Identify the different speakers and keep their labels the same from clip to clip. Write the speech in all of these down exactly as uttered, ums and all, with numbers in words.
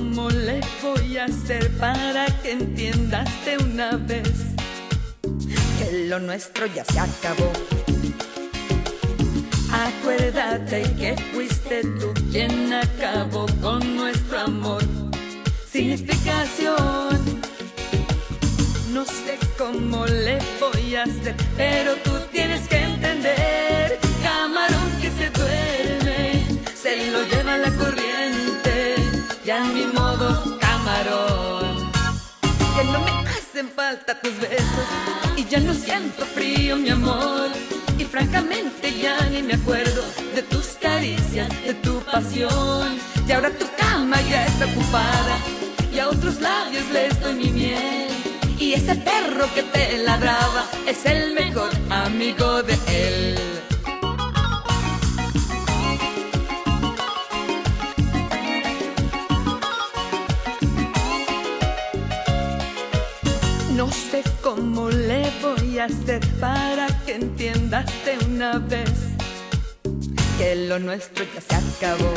Speaker 1: cómo le voy a hacer para que entiendas de una vez que lo nuestro ya se acabó. Acuérdate que fuiste tú quien acabó con nuestro amor sin explicación. No sé cómo le voy a hacer, pero tú tienes que entender. Camarón que se duerme, se lo lleva la corriente. Ya ni modo, camarón. Ya no me hacen falta tus besos y ya no siento frío, mi amor. Y francamente ya ni me acuerdo de tus caricias, de tu pasión. Y ahora tu cama ya está ocupada y a otros labios les doy mi miel. Y ese perro que te ladraba es el mejor amigo de él. No sé cómo le voy a hacer para que entiendas de una vez que lo nuestro ya se acabó.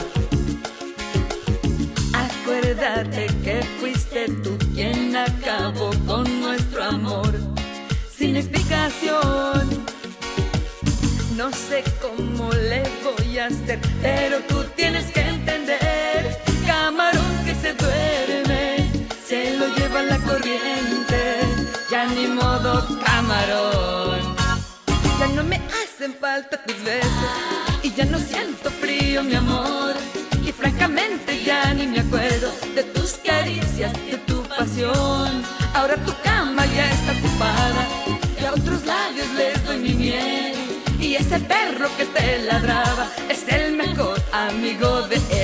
Speaker 1: Acuérdate que fuiste tú quien acabó con nuestro amor sin explicación. No sé cómo le voy a hacer, pero tú tienes que entender. Camarón que se duerme, se lo lleva la corriente. Ya ni modo, camarón. Ya no me hacen falta tus besos y ya no siento frío, mi amor. Y francamente ya ni me acuerdo de tus caricias, de tu pasión. Ahora tu cama ya está ocupada y a otros labios les doy mi miel. Y ese perro que te ladraba es el mejor amigo de él.